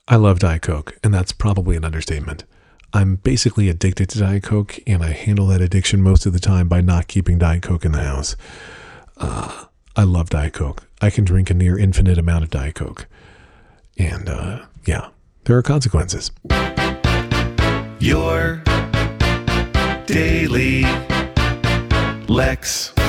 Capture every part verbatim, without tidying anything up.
I love Diet Coke, and that's probably an understatement. I'm basically addicted to Diet Coke, and I handle that addiction most of the time by not keeping Diet Coke in the house. Uh, I love Diet Coke. I can drink a near infinite amount of Diet Coke. And, uh, yeah, there are consequences. Your Daily Lex.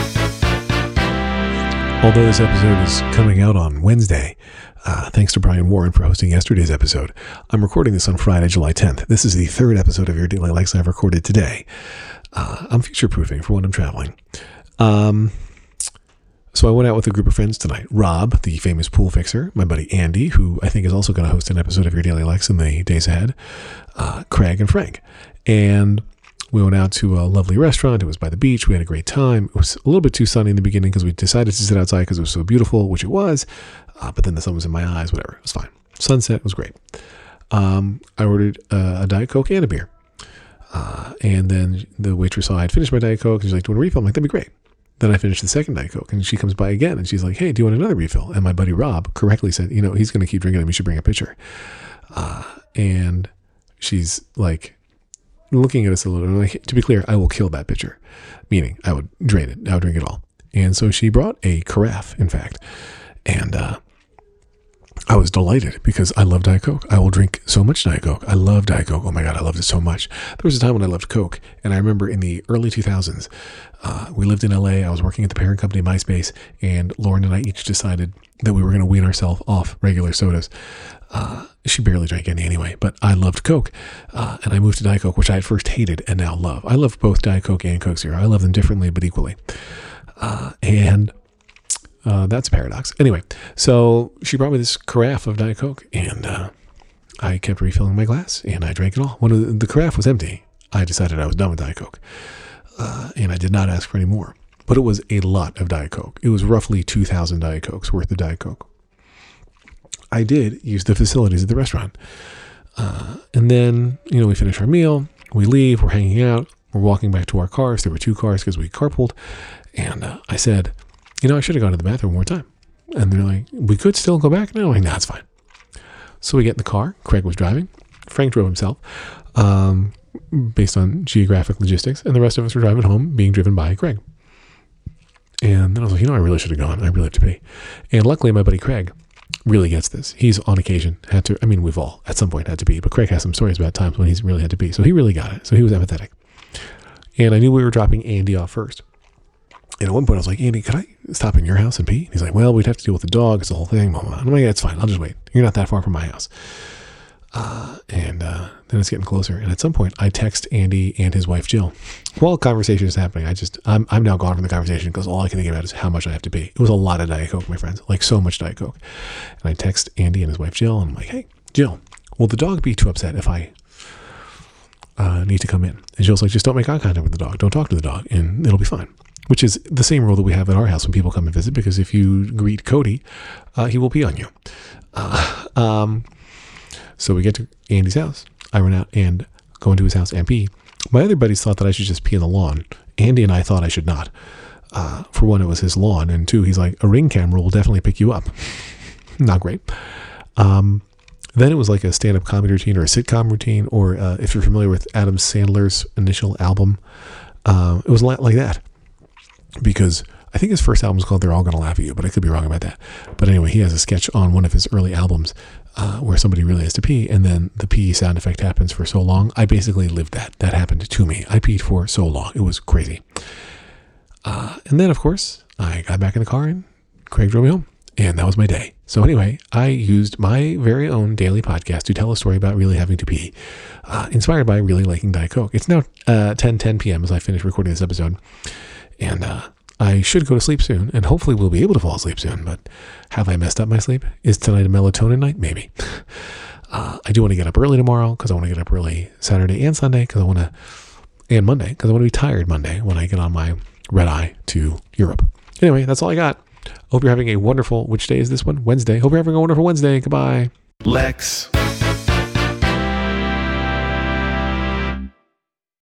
Although this episode is coming out on Wednesday, uh, thanks to Brian Warren for hosting yesterday's episode, I'm recording this on Friday, July tenth. This is the third episode of Your Daily Lex I've recorded today. Uh, I'm future-proofing for when I'm traveling. Um, so I went out with a group of friends tonight. Rob, the famous pool fixer, my buddy Andy, who I think is also going to host an episode of Your Daily Lex in the days ahead, uh, Craig and Frank. And we went out to a lovely restaurant. It was by the beach. We had a great time. It was a little bit too sunny in the beginning because we decided to sit outside because it was so beautiful, which it was. Uh, but then the sun was in my eyes, whatever. It was fine. Sunset was great. Um, I ordered uh, a Diet Coke and a beer. Uh, and then the waitress saw I had finished my Diet Coke. And she's like, do you want a refill? I'm like, that'd be great. Then I finished the second Diet Coke. And she comes by again. And she's like, hey, do you want another refill? And my buddy Rob correctly said, you know, he's going to keep drinking them. You should bring a pitcher. Uh, and she's like, looking at us a little, like, to be clear, I will kill that pitcher, meaning I would drain it. I would drink it all. And so she brought a carafe, in fact, and uh, I was delighted because I love Diet Coke. I will drink so much Diet Coke. I love Diet Coke. Oh my God, I loved it so much. There was a time when I loved Coke, and I remember in the early two thousands, uh, we lived in L A. I was working at the parent company, MySpace, and Lauren and I each decided that we were going to wean ourselves off regular sodas. Uh, she barely drank any anyway, but I loved Coke. Uh, and I moved to Diet Coke, which I at first hated and now love. I love both Diet Coke and Coke Zero. I love them differently, but equally. Uh, and uh, that's a paradox. Anyway, so she brought me this carafe of Diet Coke, and uh, I kept refilling my glass, and I drank it all. When the, the carafe was empty, I decided I was done with Diet Coke. Uh, and I did not ask for any more. But it was a lot of Diet Coke. It was roughly two thousand Diet Cokes worth of Diet Coke. I did use the facilities at the restaurant. Uh, and then, you know, we finish our meal, we leave, we're hanging out, we're walking back to our cars. There were two cars because we carpooled. And uh, I said, you know, I should have gone to the bathroom one more time. And they're like, we could still go back now? I'm like, nah, it's fine. So we get in the car. Craig was driving. Frank drove himself, um, based on geographic logistics. And the rest of us were driving home, being driven by Craig. And then I was like, you know, I really should have gone. I really have to pee. And luckily, my buddy Craig really gets this. He's on occasion had to, I mean, we've all at some point had to pee, but Craig has some stories about times when he's really had to pee. So he really got it. So he was empathetic. And I knew we were dropping Andy off first. And at one point I was like, Andy, could I stop in your house and pee? And he's like, well, we'd have to deal with the dog. It's the whole thing. And I'm like, yeah, it's fine. I'll just wait. You're not that far from my house. Uh, and uh, then it's getting closer. And at some point I text Andy and his wife, Jill. While the conversation is happening, I just, I'm, I'm now gone from the conversation because all I can think about is how much I have to pee. It was a lot of Diet Coke, my friends, like so much Diet Coke. And I text Andy and his wife, Jill, and I'm like, hey, Jill, will the dog be too upset if I uh, need to come in? And Jill's like, just don't make eye contact with the dog. Don't talk to the dog and it'll be fine. Which is the same rule that we have at our house when people come and visit, because if you greet Cody, uh, he will pee on you. Uh, um, so we get to Andy's house. I run out and go into his house and pee. My other buddies thought that I should just pee on the lawn. Andy and I thought I should not. Uh, for one, it was his lawn. And two, he's like, a Ring camera will definitely pick you up. Not great. Um, then it was like a stand-up comedy routine or a sitcom routine. Or uh, if you're familiar with Adam Sandler's initial album, uh, it was a lot like that. Because I think his first album is called They're All Gonna Laugh at You, but I could be wrong about that. But anyway, he has a sketch on one of his early albums uh, where somebody really has to pee, and then the pee sound effect happens for so long. I basically lived that. That happened to me. I peed for so long. It was crazy. Uh, and then, of course, I got back in the car and Craig drove me home, and that was my day. So anyway, I used my very own daily podcast to tell a story about really having to pee, uh, inspired by really liking Diet Coke. It's now uh, ten ten p.m. as I finish recording this episode. And uh, I should go to sleep soon, and hopefully we'll be able to fall asleep soon. But have I messed up my sleep? Is tonight a melatonin night? Maybe. Uh, I do want to get up early tomorrow because I want to get up early Saturday and Sunday because I want to, and Monday because I want to be tired Monday when I get on my red eye to Europe. Anyway, that's all I got. Hope you're having a wonderful, which day is this one? Wednesday. Hope you're having a wonderful Wednesday. Goodbye. Lex.